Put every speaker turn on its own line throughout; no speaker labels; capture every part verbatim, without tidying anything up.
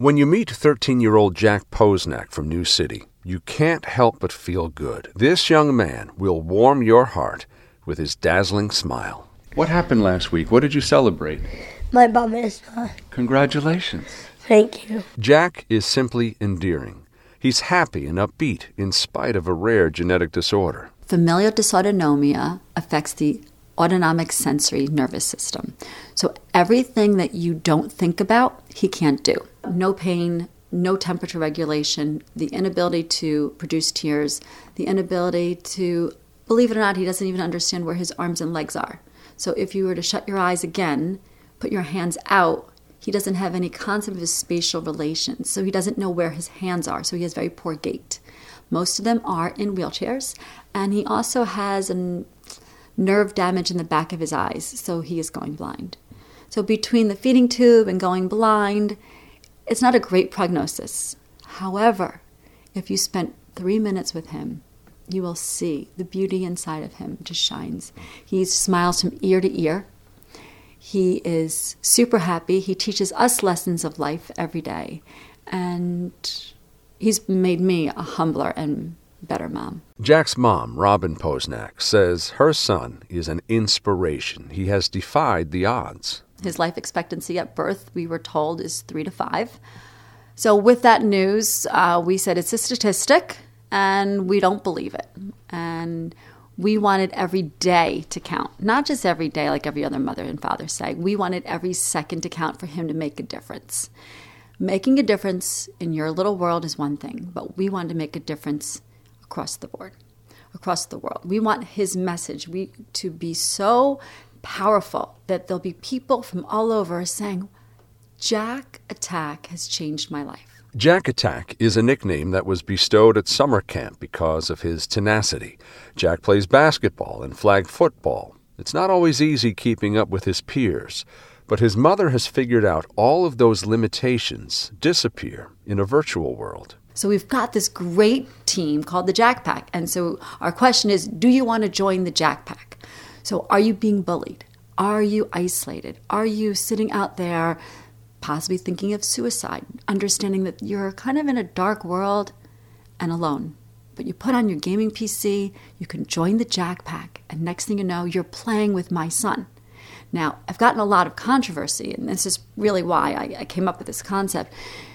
When you meet thirteen-year-old Jack Posnack from New City, you can't help but feel good. This young man will warm your heart with his dazzling smile. What happened last week? What did you celebrate?
My bar mitzvah.
Congratulations.
Thank you.
Jack is simply endearing. He's happy and upbeat in spite of a rare genetic disorder.
Familial dysautonomia affects the autonomic sensory nervous system. So everything that you don't think about, he can't do. No pain, no temperature regulation, the inability to produce tears, the inability to, believe it or not, he doesn't even understand where his arms and legs are. So if you were to shut your eyes again, put your hands out, he doesn't have any concept of his spatial relations. So he doesn't know where his hands are. So he has very poor gait. Most of them are in wheelchairs. And he also has a nerve damage in the back of his eyes. So he is going blind. So between the feeding tube and going blind, it's not a great prognosis. However, if you spent three minutes with him, you will see the beauty inside of him just shines. He smiles from ear to ear. He is super happy. He teaches us lessons of life every day. And he's made me a humbler and better mom.
Jack's mom, Robin Posnack, says her son is an inspiration. He has defied the odds.
His life expectancy at birth, we were told, is three to five. So with that news, uh, we said it's a statistic, and we don't believe it. And we wanted every day to count. Not just every day like every other mother and father say. We wanted every second to count for him to make a difference. Making a difference in your little world is one thing, but we wanted to make a difference across the board, across the world. We want his message we, to be so powerful that there'll be people from all over saying, Jack Attack has changed my life.
Jack Attack is a nickname that was bestowed at summer camp because of his tenacity. Jack plays basketball and flag football. It's not always easy keeping up with his peers, but his mother has figured out all of those limitations disappear in a virtual world.
So we've got this great team called the Jack Pack. And so our question is, do you want to join the Jack Pack? So are you being bullied? Are you isolated? Are you sitting out there possibly thinking of suicide, understanding that you're kind of in a dark world and alone? But you put on your gaming P C, you can join the Jack Pack, and next thing you know, you're playing with my son. Now, I've gotten a lot of controversy, and this is really why I, I came up with this concept,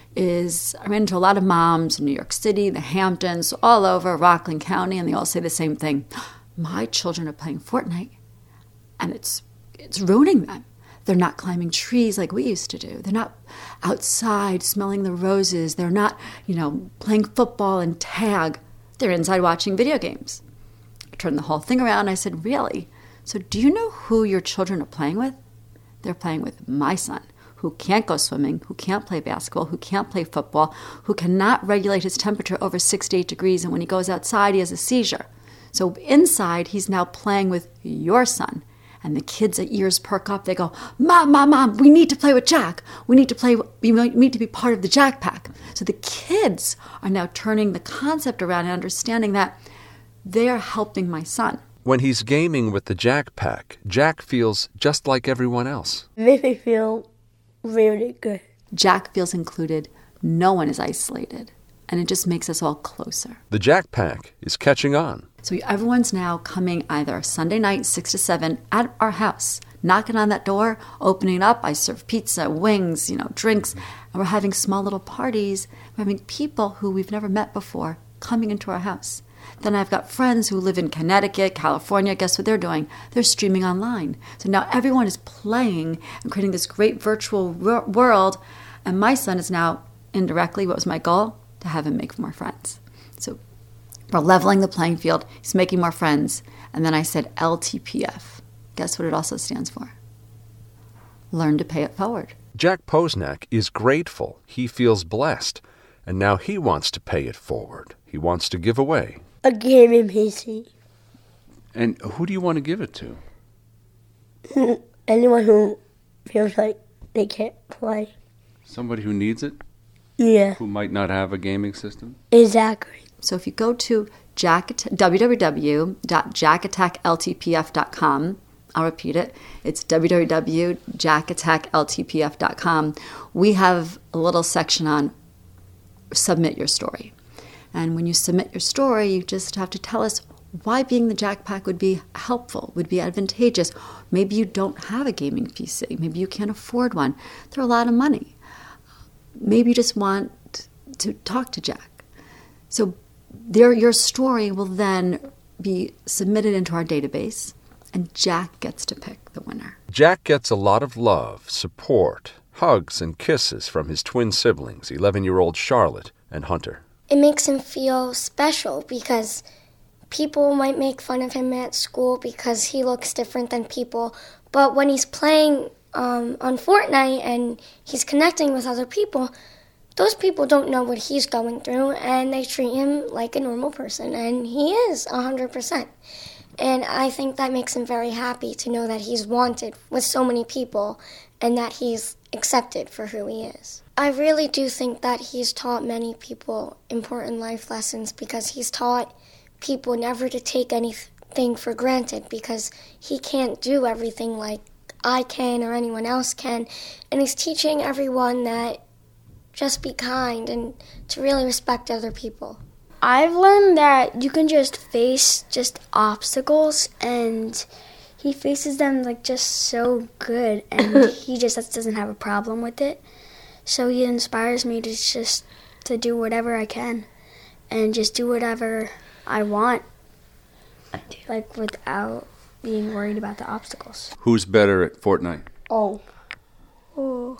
is I ran into a lot of moms in New York City, the Hamptons, all over Rockland County, and they all say the same thing. My children are playing Fortnite, and it's it's ruining them. They're not climbing trees like we used to do. They're not outside smelling the roses. They're not, you know, playing football and tag. They're inside watching video games. I turned the whole thing around. I said, really? So do you know who your children are playing with? They're playing with my son, who can't go swimming, who can't play basketball, who can't play football, who cannot regulate his temperature over sixty-eight degrees, and when he goes outside, he has a seizure. So inside, he's now playing with your son. And the kids' ears perk up. They go, Mom, Mom, Mom, we need to play with Jack. We need to play, we need to be part of the Jack Pack. So the kids are now turning the concept around and understanding that they're helping my son.
When he's gaming with the Jack Pack, Jack feels just like everyone else.
It makes me feel really good.
Jack feels included. No one is isolated. And it just makes us all closer.
The Jack Pack is catching on.
So everyone's now coming either Sunday night, six to seven, at our house, knocking on that door, opening it up. I serve pizza, wings, you know, drinks. And we're having small little parties. We're having people who we've never met before coming into our house. Then I've got friends who live in Connecticut, California. Guess what they're doing? They're streaming online. So now everyone is playing and creating this great virtual wor- world. And my son is now, indirectly, what was my goal? To have him make more friends. So we're leveling the playing field. He's making more friends. And then I said L T P F. Guess what it also stands for? Learn to pay it forward.
Jack Posnack is grateful. He feels blessed. And now he wants to pay it forward. He wants to give away
a gaming P C.
And who do you want to give it to?
Anyone who feels like they can't play.
Somebody who needs it?
Yeah.
Who might not have a gaming system?
Exactly.
So if you go to Jack, w w w dot jack attack l t p f dot com, I'll repeat it. It's w w w dot jack attack l t p f dot com. We have a little section on submit your story. And when you submit your story, you just have to tell us why being the Jack Pack would be helpful, would be advantageous. Maybe you don't have a gaming P C. Maybe you can't afford one. They're a lot of money. Maybe you just want to talk to Jack. So there, your story will then be submitted into our database, and Jack gets to pick the winner.
Jack gets a lot of love, support, hugs, and kisses from his twin siblings, eleven-year-old Charlotte and Hunter.
It makes him feel special because people might make fun of him at school because he looks different than people. But when he's playing um, on Fortnite and he's connecting with other people, those people don't know what he's going through, and they treat him like a normal person, and he is one hundred percent. And I think that makes him very happy to know that he's wanted with so many people and that he's accepted for who he is. I really do think that he's taught many people important life lessons because he's taught people never to take anything for granted because he can't do everything like I can or anyone else can. And he's teaching everyone that just be kind and to really respect other people.
I've learned that you can just face just obstacles, and he faces them like just so good, and he just doesn't have a problem with it. So he inspires me to just to do whatever I can and just do whatever I want, like without being worried about the obstacles.
Who's better at Fortnite?
Oh.
Oh.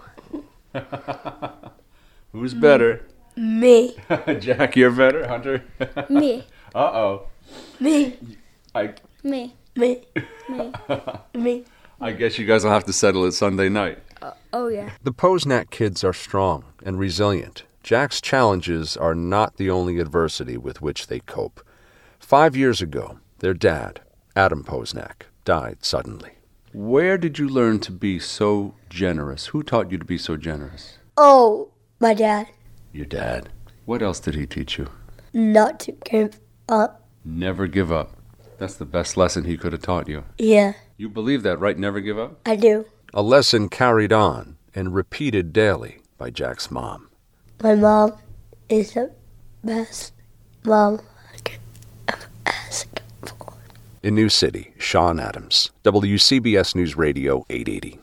Who's better?
Me.
Jack, you're better. Hunter?
Me.
Uh-oh.
Me.
I
Me.
Me.
Me.
Me.
I guess you guys will have to settle it Sunday night.
Uh, oh, yeah.
The Posnack kids are strong and resilient. Jack's challenges are not the only adversity with which they cope. Five years ago, their dad, Adam Posnack, died suddenly.
Where did you learn to be so generous? Who taught you to be so generous?
Oh, my dad.
Your dad. What else did he teach you?
Not to give up.
Never give up. That's the best lesson he could have taught you.
Yeah,
You believe that, right? Never give up?
I do.
A lesson carried on and repeated daily by Jack's mom.
My mom is the best mom I could ever ask for.
In New City, Sean Adams, W C B S News Radio eight eighty.